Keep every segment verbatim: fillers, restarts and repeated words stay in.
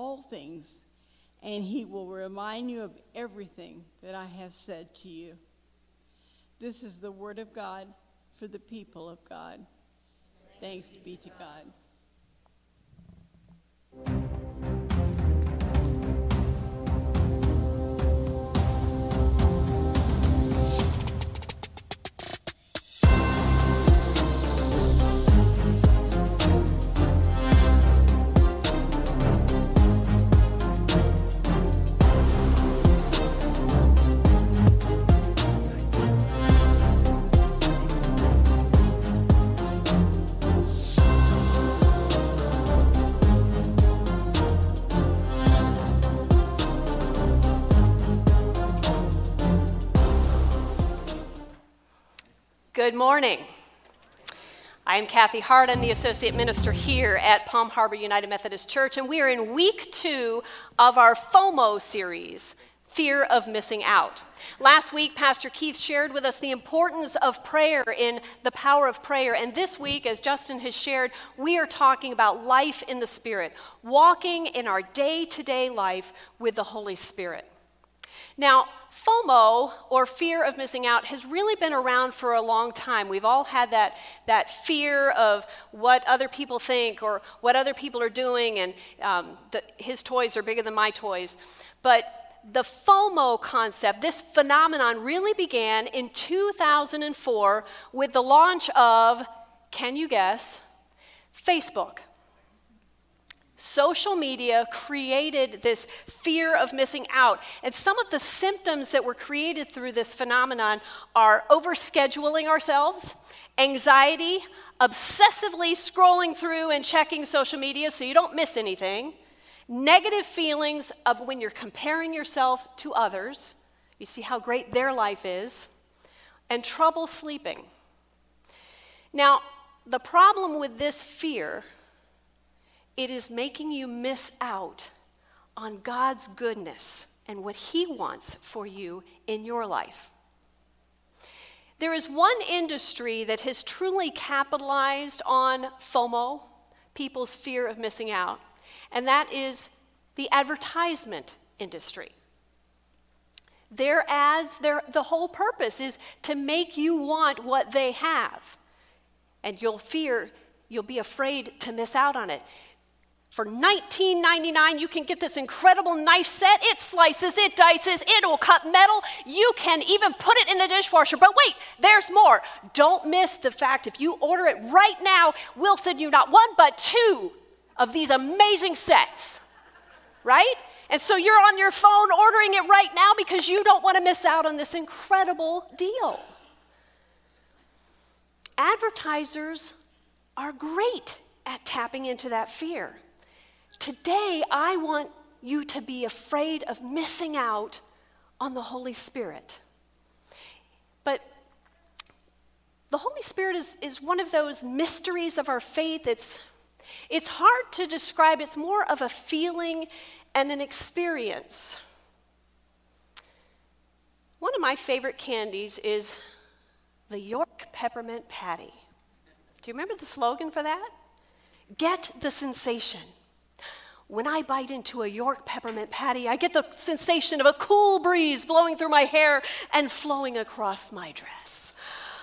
all things, and he will remind you of everything that I have said to you. This is the word of God for the people of God. Thanks be to God. Good morning. I'm Kathy Hart. I'm the associate minister here at Palm Harbor United Methodist Church, and we are in week two of our FOMO series, Fear of Missing Out. Last week, Pastor Keith shared with us the importance of prayer in the power of prayer, and this week, as Justin has shared, we are talking about life in the Spirit, walking in our day-to-day life with the Holy Spirit. Now, FOMO, or fear of missing out, has really been around for a long time. We've all had that, that fear of what other people think or what other people are doing, and um, the, his toys are bigger than my toys. But the FOMO concept, this phenomenon, really began in two thousand four with the launch of, can you guess, Facebook. Social media created this fear of missing out. And some of the symptoms that were created through this phenomenon are overscheduling ourselves, anxiety, obsessively scrolling through and checking social media so you don't miss anything, negative feelings of when you're comparing yourself to others, you see how great their life is, and trouble sleeping. Now, the problem with this fear, it is making you miss out on God's goodness and what He wants for you in your life. There is one industry that has truly capitalized on FOMO, people's fear of missing out, and that is the advertisement industry. Their ads, their, the whole purpose is to make you want what they have, and you'll fear, you'll be afraid to miss out on it. For nineteen ninety-nine, you can get this incredible knife set. It slices, it dices, it will cut metal. You can even put it in the dishwasher. But wait, there's more. Don't miss the fact if you order it right now, we'll send you not one but two of these amazing sets, right? And so you're on your phone ordering it right now because you don't want to miss out on this incredible deal. Advertisers are great at tapping into that fear. Today, I want you to be afraid of missing out on the Holy Spirit. But the Holy Spirit is, is one of those mysteries of our faith. It's, it's hard to describe. It's more of a feeling and an experience. One of my favorite candies is the York Peppermint Patty. Do you remember the slogan for that? Get the sensation. When I bite into a York Peppermint Patty, I get the sensation of a cool breeze blowing through my hair and flowing across my dress.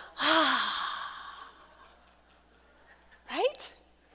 Right?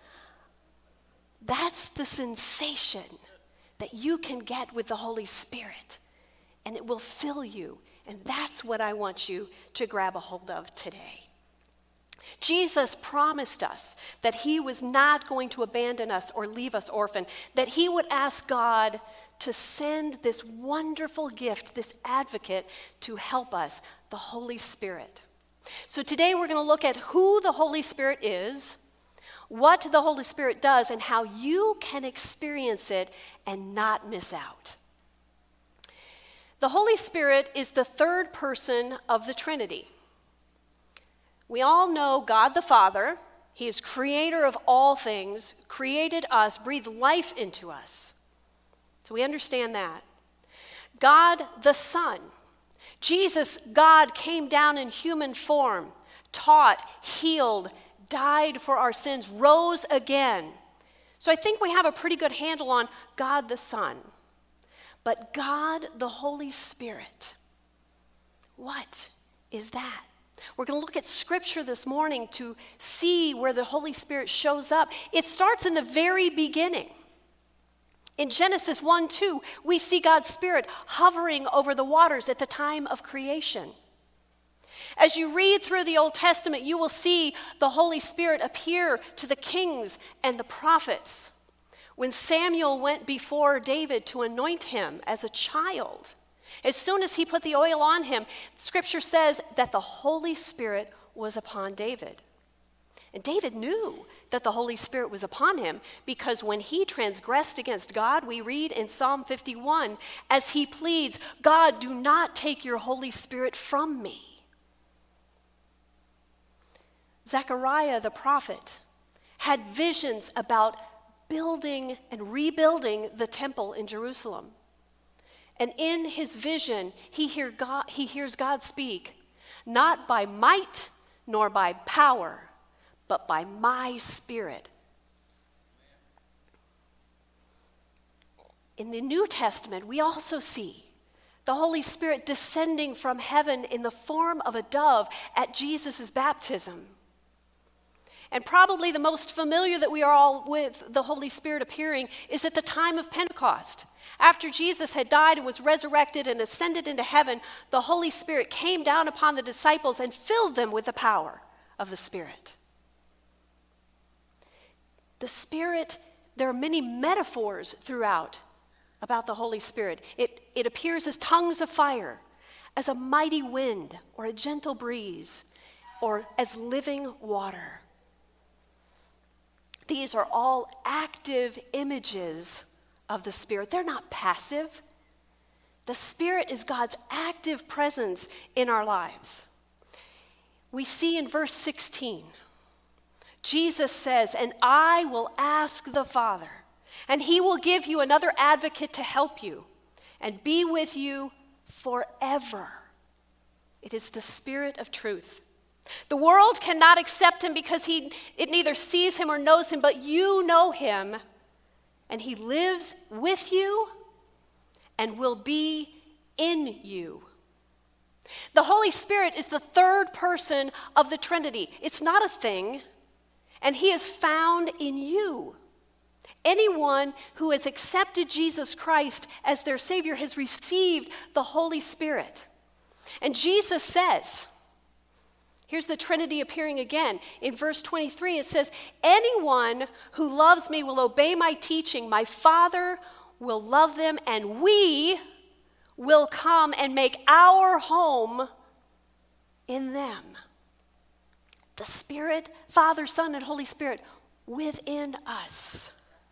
That's the sensation that you can get with the Holy Spirit, and it will fill you, and that's what I want you to grab a hold of today. Jesus promised us that He was not going to abandon us or leave us orphaned, that He would ask God to send this wonderful gift, this advocate, to help us, the Holy Spirit. So today we're going to look at who the Holy Spirit is, what the Holy Spirit does, and how you can experience it and not miss out. The Holy Spirit is the third person of the Trinity. We all know God the Father. He is creator of all things, created us, breathed life into us. So we understand that. God the Son. Jesus, God, came down in human form, taught, healed, died for our sins, rose again, So I think we have a pretty good handle on God the Son. But God the Holy Spirit, what is that? We're going to look at Scripture this morning to see where the Holy Spirit shows up. It starts in the very beginning. In Genesis one two, we see God's Spirit hovering over the waters at the time of creation. As you read through the Old Testament, you will see the Holy Spirit appear to the kings and the prophets. When Samuel went before David to anoint him as a child, as soon as he put the oil on him, Scripture says that the Holy Spirit was upon David. And David knew that the Holy Spirit was upon him because when he transgressed against God, we read in Psalm fifty-one, as he pleads, God, do not take your Holy Spirit from me. Zechariah the prophet had visions about building and rebuilding the temple in Jerusalem. And in his vision, he, hear God, he hears God speak, not by might nor by power, but by my Spirit. In the New Testament, we also see the Holy Spirit descending from heaven in the form of a dove at Jesus' baptism. And probably the most familiar that we are all with the Holy Spirit appearing is at the time of Pentecost. After Jesus had died and was resurrected and ascended into heaven, the Holy Spirit came down upon the disciples and filled them with the power of the Spirit. The Spirit, there are many metaphors throughout about the Holy Spirit. It, it appears as tongues of fire, as a mighty wind, or a gentle breeze, or as living water. These are all active images of the Spirit. They're not passive. The Spirit is God's active presence in our lives. We see in verse sixteen, Jesus says, and I will ask the Father, and he will give you another advocate to help you and be with you forever. It is the Spirit of truth. The world cannot accept him because he, it neither sees him or knows him, but you know him, and he lives with you and will be in you. The Holy Spirit is the third person of the Trinity. It's not a thing, and he is found in you. Anyone who has accepted Jesus Christ as their Savior has received the Holy Spirit. And Jesus says, here's the Trinity appearing again. In verse twenty-three, it says, anyone who loves me will obey my teaching. My Father will love them, and we will come and make our home in them. The Spirit, Father, Son, and Holy Spirit within us.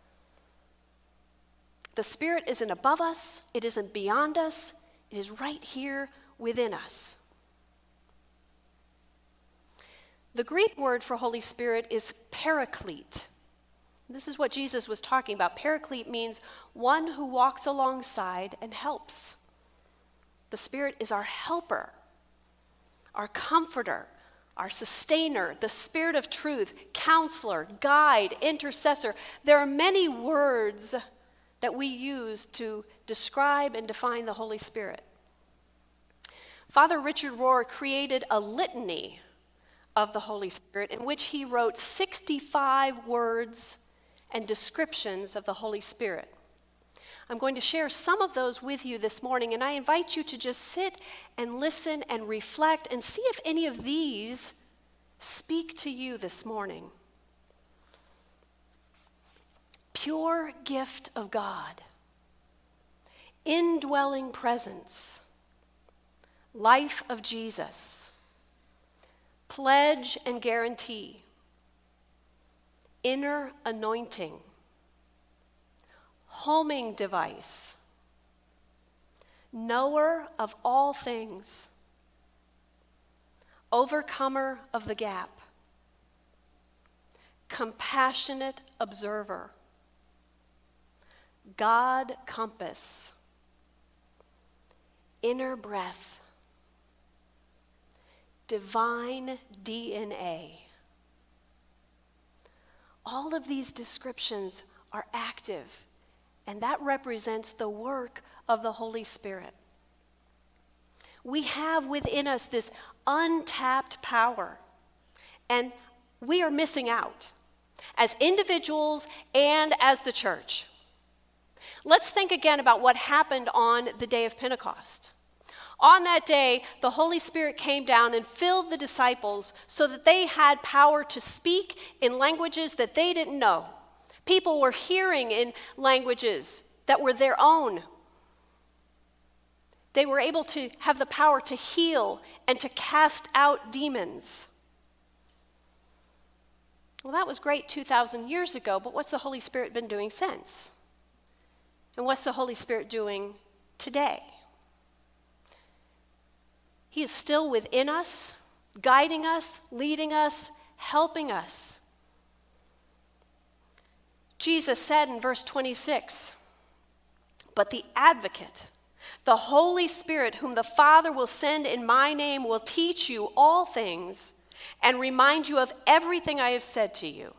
The Spirit isn't above us. It isn't beyond us. It is right here within us. The Greek word for Holy Spirit is paraclete. This is what Jesus was talking about. Paraclete means one who walks alongside and helps. The Spirit is our helper, our comforter, our sustainer, the Spirit of truth, counselor, guide, intercessor. There are many words that we use to describe and define the Holy Spirit. Father Richard Rohr created a litany of the Holy Spirit in which he wrote sixty-five words and descriptions of the Holy Spirit. I'm going to share some of those with you this morning, and I invite you to just sit and listen and reflect and see if any of these speak to you this morning. Pure gift of God, indwelling presence, life of Jesus, pledge and guarantee, inner anointing, homing device, knower of all things, overcomer of the gap, compassionate observer, God compass, inner breath, divine D N A. All of these descriptions are active, and that represents the work of the Holy Spirit. We have within us this untapped power, and we are missing out as individuals and as the church. Let's think again about what happened on the day of Pentecost. On that day, the Holy Spirit came down and filled the disciples so that they had power to speak in languages that they didn't know. People were hearing in languages that were their own. They were able to have the power to heal and to cast out demons. Well, that was great two thousand years ago, but what's the Holy Spirit been doing since? And what's the Holy Spirit doing today? He is still within us, guiding us, leading us, helping us. Jesus said in verse twenty-six, "But the advocate, the Holy Spirit, whom the Father will send in my name, will teach you all things and remind you of everything I have said to you."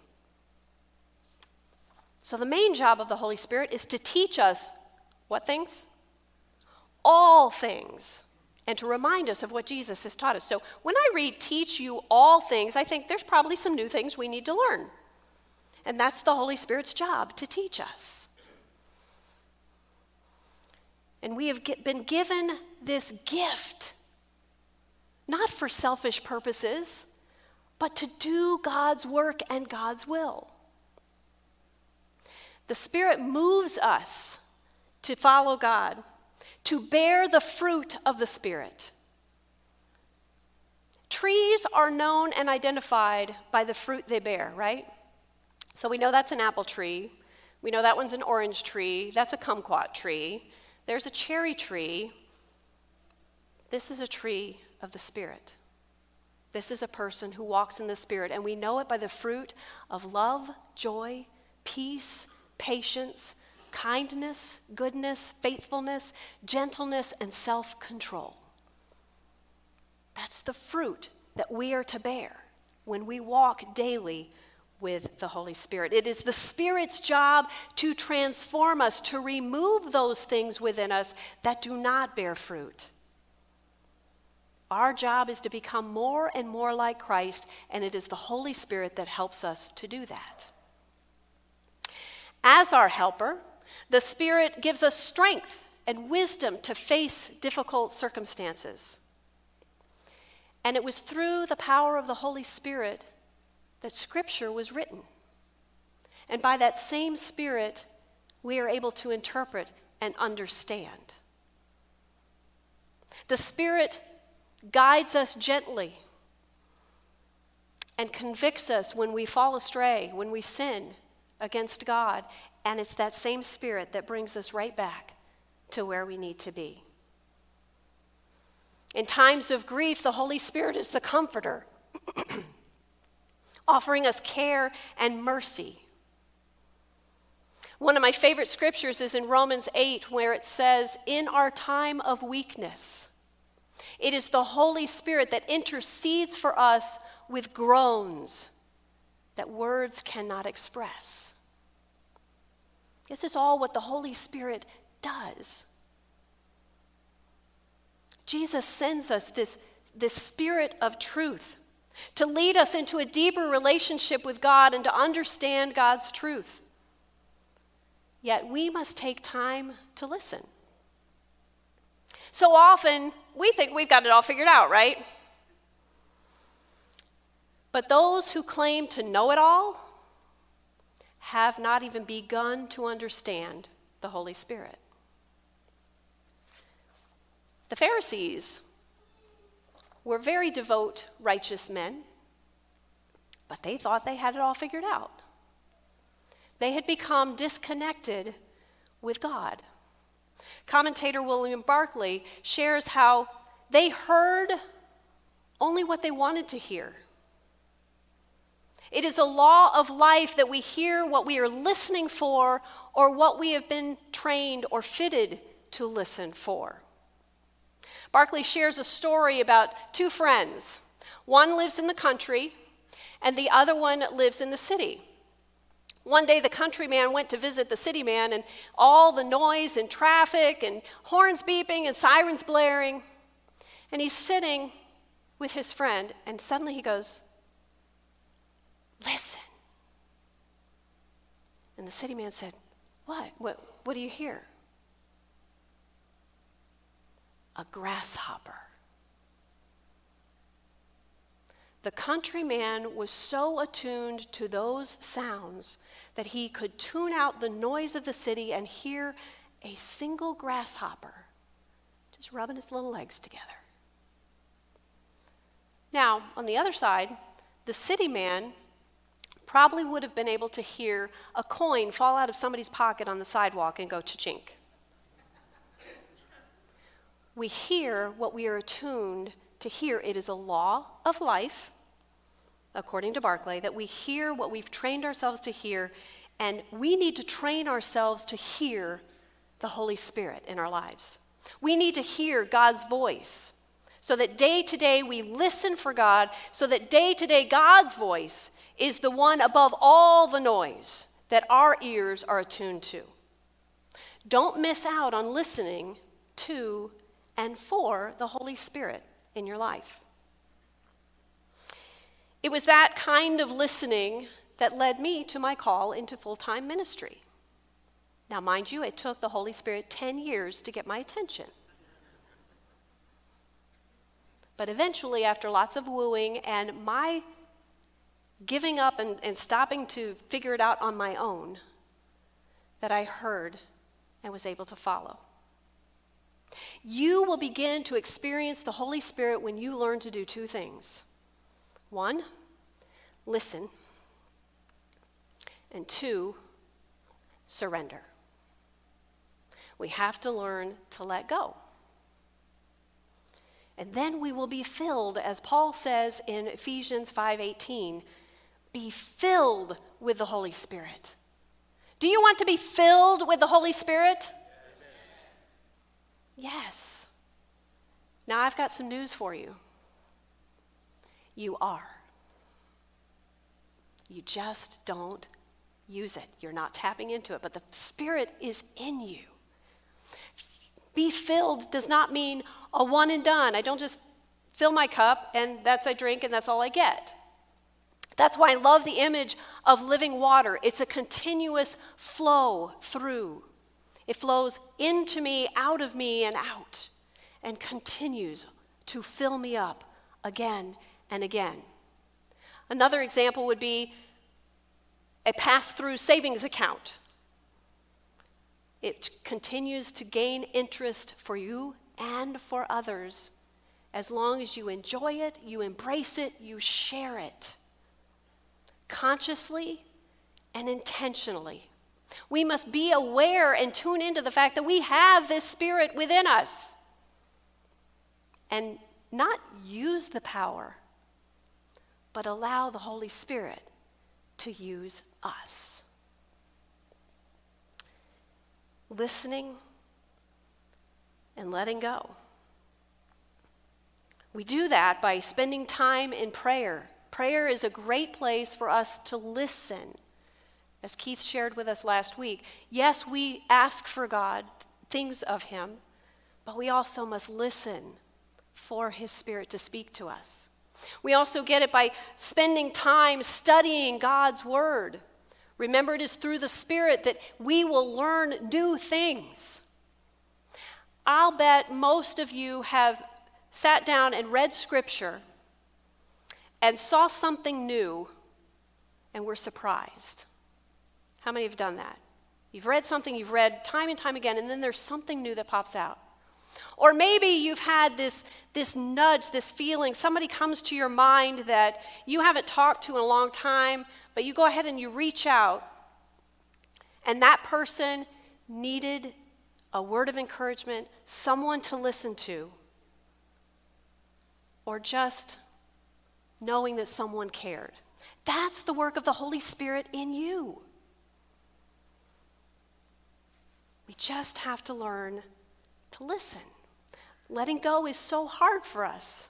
So the main job of the Holy Spirit is to teach us what things? All things, and to remind us of what Jesus has taught us. So when I read teach you all things, I think there's probably some new things we need to learn. And that's the Holy Spirit's job, to teach us. And we have get, been given this gift, not for selfish purposes, but to do God's work and God's will. The Spirit moves us to follow God, to bear the fruit of the Spirit. Trees are known and identified by the fruit they bear, right? So we know that's an apple tree. We know that one's an orange tree. That's a kumquat tree. There's a cherry tree. This is a tree of the Spirit. This is a person who walks in the Spirit, and we know it by the fruit of love, joy, peace, patience, kindness, goodness, faithfulness, gentleness, and self-control. That's the fruit that we are to bear when we walk daily with the Holy Spirit. It is the Spirit's job to transform us, to remove those things within us that do not bear fruit. Our job is to become more and more like Christ, and it is the Holy Spirit that helps us to do that. As our helper, the Spirit gives us strength and wisdom to face difficult circumstances. And it was through the power of the Holy Spirit that Scripture was written. And by that same Spirit, we are able to interpret and understand. The Spirit guides us gently and convicts us when we fall astray, when we sin against God, and it's that same Spirit that brings us right back to where we need to be. In times of grief, the Holy Spirit is the comforter, offering us care and mercy. One of my favorite scriptures is in Romans eight, where it says, "In our time of weakness, it is the Holy Spirit that intercedes for us with groans that words cannot express." This is all what the Holy Spirit does. Jesus sends us this, this Spirit of truth to lead us into a deeper relationship with God and to understand God's truth. Yet we must take time to listen. So often, we think we've got it all figured out, right? But those who claim to know it all have not even begun to understand the Holy Spirit. The Pharisees were very devout, righteous men, but they thought they had it all figured out. They had become disconnected with God. Commentator William Barclay shares how they heard only what they wanted to hear. It is a law of life that we hear what we are listening for or what we have been trained or fitted to listen for. Barclay shares a story about two friends. One lives in the country and the other one lives in the city. One day the countryman went to visit the city man, and all the noise and traffic and horns beeping and sirens blaring. And he's sitting with his friend, and suddenly he goes, "Listen." And the city man said, What? What, what do you hear? A grasshopper. The countryman was so attuned to those sounds that he could tune out the noise of the city and hear a single grasshopper just rubbing its little legs together. Now, on the other side, the city man probably would have been able to hear a coin fall out of somebody's pocket on the sidewalk and go cha-chink. We hear what we are attuned to hear. It is a law of life, according to Barclay, that we hear what we've trained ourselves to hear, and we need to train ourselves to hear the Holy Spirit in our lives. We need to hear God's voice so that day to day we listen for God, so that day to day God's voice is the one above all the noise that our ears are attuned to. Don't miss out on listening to and for the Holy Spirit in your life. It was that kind of listening that led me to my call into full-time ministry. Now, mind you, it took the Holy Spirit ten years to get my attention. But eventually, after lots of wooing and my giving up and, and stopping to figure it out on my own, that I heard and was able to follow. You will begin to experience the Holy Spirit when you learn to do two things. One, listen. And two, surrender. We have to learn to let go. And then we will be filled, as Paul says in Ephesians five eighteen, be filled with the Holy Spirit. Do you want to be filled with the Holy Spirit? Yes. Now I've got some news for you. You are. You just don't use it. You're not tapping into it, but the Spirit is in you. Be filled does not mean a one and done. I don't just fill my cup and that's I drink and that's all I get. That's why I love the image of living water. It's a continuous flow through. It flows into me, out of me, and out, and continues to fill me up again and again. Another example would be a pass-through savings account. It continues to gain interest for you and for others as long as you enjoy it, you embrace it, you share it. Consciously and intentionally. We must be aware and tune into the fact that we have this Spirit within us and not use the power, but allow the Holy Spirit to use us. Listening and letting go. We do that by spending time in prayer. Prayer is a great place for us to listen. As Keith shared with us last week, yes, we ask for God things of Him, but we also must listen for His Spirit to speak to us. We also get it by spending time studying God's Word. Remember, it is through the Spirit that we will learn new things. I'll bet most of you have sat down and read Scripture and saw something new and were surprised. How many have done that? You've read something you've read time and time again, and then there's something new that pops out. Or maybe you've had this, this nudge, this feeling, somebody comes to your mind that you haven't talked to in a long time, but you go ahead and you reach out, and that person needed a word of encouragement, someone to listen to, or just knowing that someone cared. That's the work of the Holy Spirit in you. We just have to learn to listen. Letting go is so hard for us.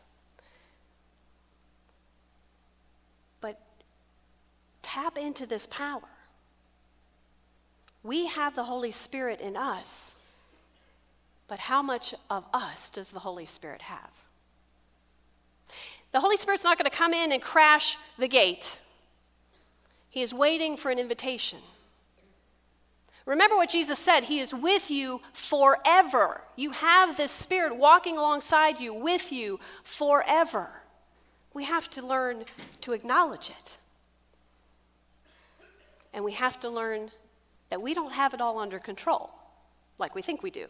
But tap into this power. We have the Holy Spirit in us, but how much of us does the Holy Spirit have? The Holy Spirit's not going to come in and crash the gate. He is waiting for an invitation. Remember what Jesus said, he is with you forever. You have this Spirit walking alongside you, with you forever. We have to learn to acknowledge it. And we have to learn that we don't have it all under control, like we think we do.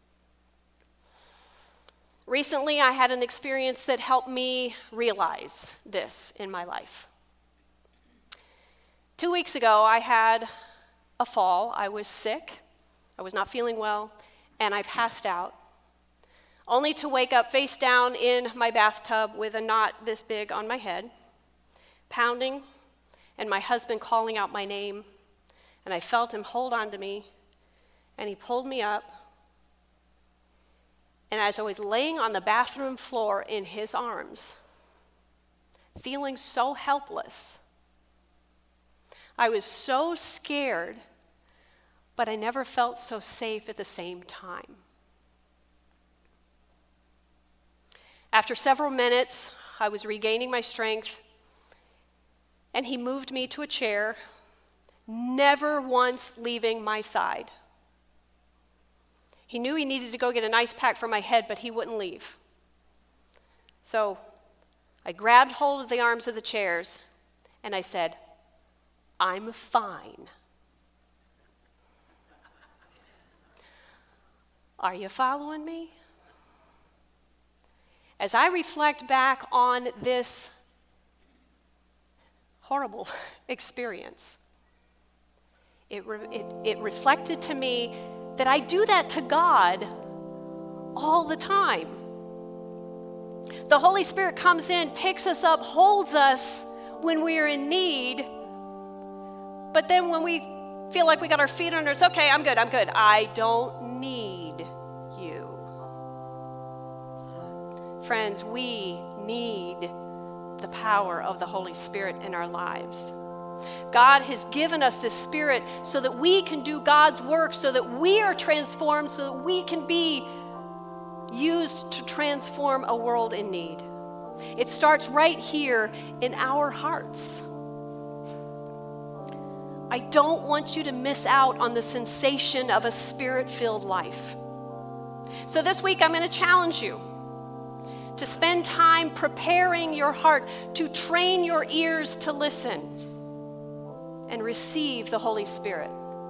Recently, I had an experience that helped me realize this in my life. Two weeks ago, I had a fall. I was sick. I was not feeling well, and I passed out, only to wake up face down in my bathtub with a knot this big on my head, pounding, and my husband calling out my name, and I felt him hold on to me, and he pulled me up. And as I was laying on the bathroom floor in his arms, feeling so helpless, I was so scared, but I never felt so safe at the same time. After several minutes, I was regaining my strength, and he moved me to a chair, never once leaving my side. He knew he needed to go get an ice pack for my head, but he wouldn't leave. So I grabbed hold of the arms of the chairs, and I said, "I'm fine." Are you following me? As I reflect back on this horrible experience, it, re- it, it reflected to me that I do that to God all the time. The Holy Spirit comes in, picks us up, holds us when we are in need, but then when we feel like we got our feet under us, okay, I'm good, I'm good. I don't need you. Friends, we need the power of the Holy Spirit in our lives. God has given us this Spirit so that we can do God's work, so that we are transformed, so that we can be used to transform a world in need. It starts right here in our hearts. I don't want you to miss out on the sensation of a Spirit-filled life. So this week I'm going to challenge you to spend time preparing your heart, to train your ears to listen and receive the Holy Spirit.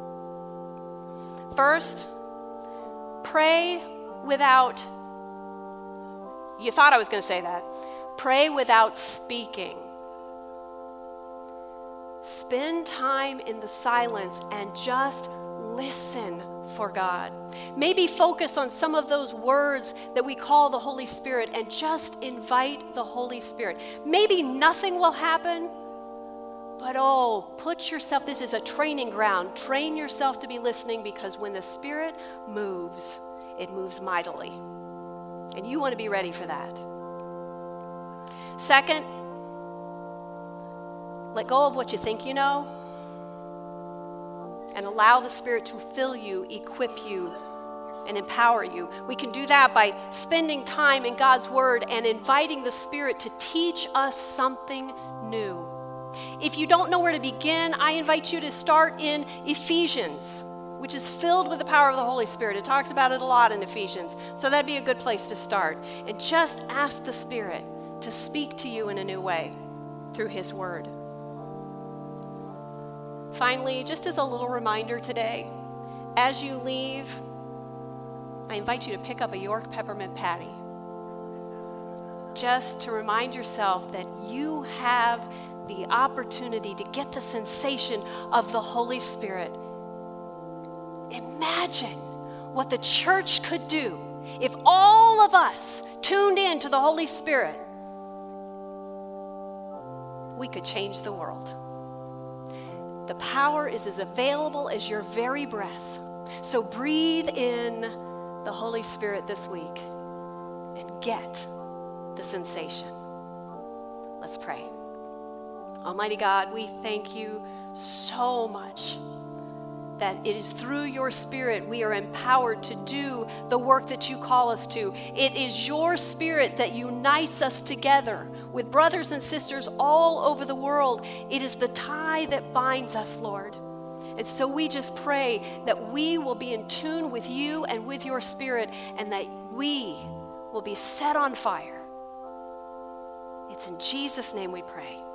First, pray without, you thought I was going to say that, pray without speaking. Spend time in the silence and just listen for God. Maybe focus on some of those words that we call the Holy Spirit and just invite the Holy Spirit. Maybe nothing will happen, but oh, put yourself, this is a training ground. Train yourself to be listening, because when the Spirit moves, it moves mightily. And you want to be ready for that. Second, let go of what you think you know and allow the Spirit to fill you, equip you, and empower you. We can do that by spending time in God's Word and inviting the Spirit to teach us something new. If you don't know where to begin, I invite you to start in Ephesians, which is filled with the power of the Holy Spirit. It talks about it a lot in Ephesians, so that'd be a good place to start. And just ask the Spirit to speak to you in a new way through His Word. Finally, just as a little reminder today, as you leave, I invite you to pick up a York peppermint patty, just to remind yourself that you have the opportunity to get the sensation of the Holy Spirit. Imagine what the church could do if all of us tuned in to the Holy Spirit. We could change the world. The power is as available as your very breath. So breathe in the Holy Spirit this week and get the sensation. Let's pray. Almighty God, we thank you so much that it is through your Spirit we are empowered to do the work that you call us to. It is your Spirit that unites us together with brothers and sisters all over the world. It is the tie that binds us, Lord. And so we just pray that we will be in tune with you and with your Spirit, and that we will be set on fire. It's in Jesus' name we pray.